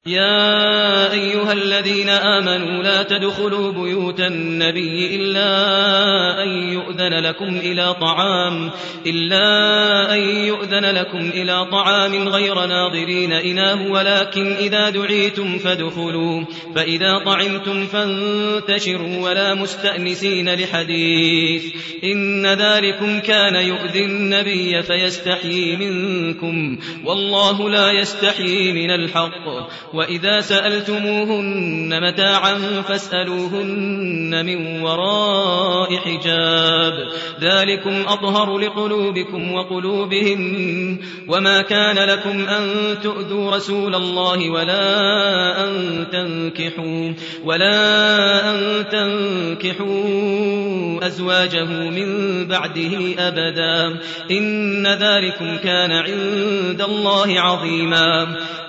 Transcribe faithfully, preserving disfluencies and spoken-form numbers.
يا أيها الذين آمنوا لا تدخلوا بيوت النبي إلا أن يؤذن لكم إلى طعام إلا أن يؤذن لكم إلى طعام غير ناظرين إناه ولكن إذا دعيتم فادخلوا فإذا طعمتم فانتشروا ولا مستأنسين لحديث إن ذلكم كان يؤذي النبي فيستحيي منكم والله لا يستحيي من الحق وإذا سألتموهن متاعا فاسألوهن من وراء حجاب ذلكم أطهر لقلوبكم وقلوبهم وما كان لكم أن تؤذوا رسول الله ولا أن تنكحوا ولا أن تنكحوا أزواجه من بعده أبدا إن ذلكم كان عند الله عظيما